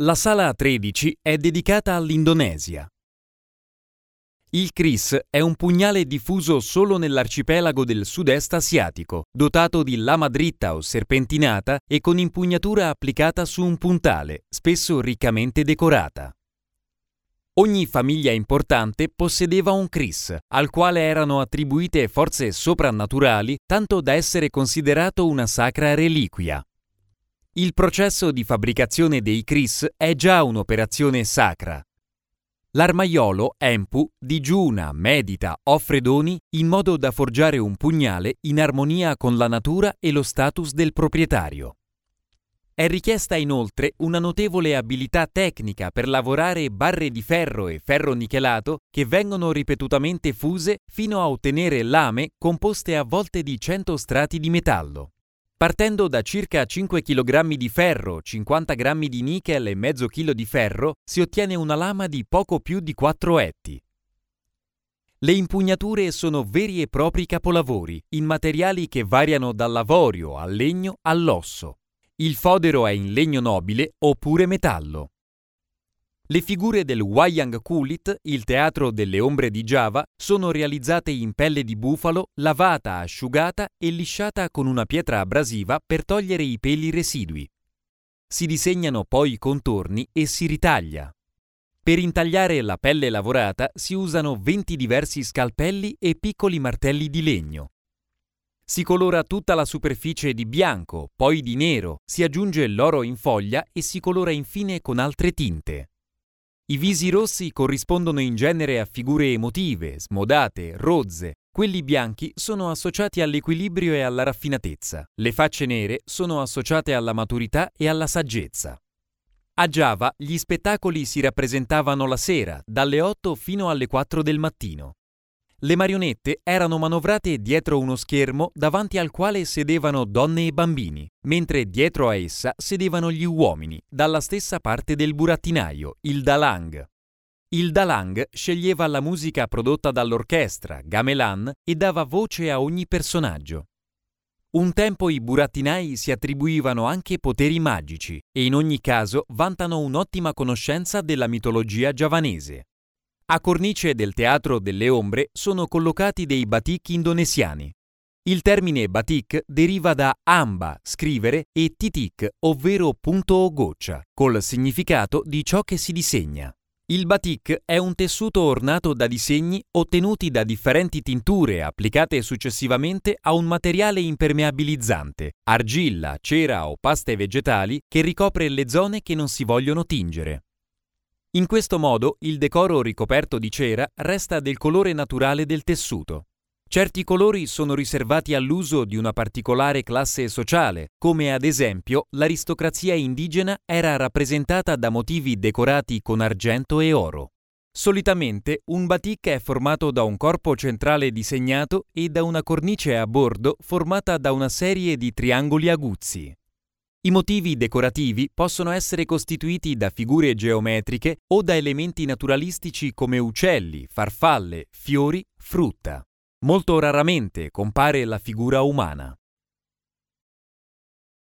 La sala 13 è dedicata all'Indonesia. Il kris è un pugnale diffuso solo nell'arcipelago del sud-est asiatico, dotato di lama dritta o serpentinata e con impugnatura applicata su un puntale, spesso riccamente decorata. Ogni famiglia importante possedeva un kris, al quale erano attribuite forze soprannaturali, tanto da essere considerato una sacra reliquia. Il processo di fabbricazione dei kris è già un'operazione sacra. L'armaiolo Empu digiuna, medita, offre doni in modo da forgiare un pugnale in armonia con la natura e lo status del proprietario. È richiesta inoltre una notevole abilità tecnica per lavorare barre di ferro e ferro nichelato che vengono ripetutamente fuse fino a ottenere lame composte a volte di 100 strati di metallo. Partendo da circa 5 kg di ferro, 50 g di nichel e mezzo chilo di ferro, si ottiene una lama di poco più di 4 etti. Le impugnature sono veri e propri capolavori, in materiali che variano dall'avorio al legno all'osso. Il fodero è in legno nobile oppure metallo. Le figure del Wayang Kulit, il teatro delle ombre di Giava, sono realizzate in pelle di bufalo, lavata, asciugata e lisciata con una pietra abrasiva per togliere i peli residui. Si disegnano poi i contorni e si ritaglia. Per intagliare la pelle lavorata si usano 20 diversi scalpelli e piccoli martelli di legno. Si colora tutta la superficie di bianco, poi di nero, si aggiunge l'oro in foglia e si colora infine con altre tinte. I visi rossi corrispondono in genere a figure emotive, smodate, rozze. Quelli bianchi sono associati all'equilibrio e alla raffinatezza. Le facce nere sono associate alla maturità e alla saggezza. A Giava gli spettacoli si rappresentavano la sera, dalle 8 fino alle 4 del mattino. Le marionette erano manovrate dietro uno schermo davanti al quale sedevano donne e bambini, mentre dietro a essa sedevano gli uomini, dalla stessa parte del burattinaio, il dalang. Il dalang sceglieva la musica prodotta dall'orchestra, gamelan, e dava voce a ogni personaggio. Un tempo i burattinai si attribuivano anche poteri magici e in ogni caso vantano un'ottima conoscenza della mitologia giavanese. A cornice del teatro delle ombre sono collocati dei batik indonesiani. Il termine batik deriva da amba, scrivere, e titik, ovvero punto o goccia, col significato di ciò che si disegna. Il batik è un tessuto ornato da disegni ottenuti da differenti tinture applicate successivamente a un materiale impermeabilizzante, argilla, cera o paste vegetali che ricopre le zone che non si vogliono tingere. In questo modo il decoro ricoperto di cera resta del colore naturale del tessuto. Certi colori sono riservati all'uso di una particolare classe sociale, come ad esempio l'aristocrazia indigena era rappresentata da motivi decorati con argento e oro. Solitamente un batik è formato da un corpo centrale disegnato e da una cornice a bordo formata da una serie di triangoli aguzzi. I motivi decorativi possono essere costituiti da figure geometriche o da elementi naturalistici come uccelli, farfalle, fiori, frutta. Molto raramente compare la figura umana.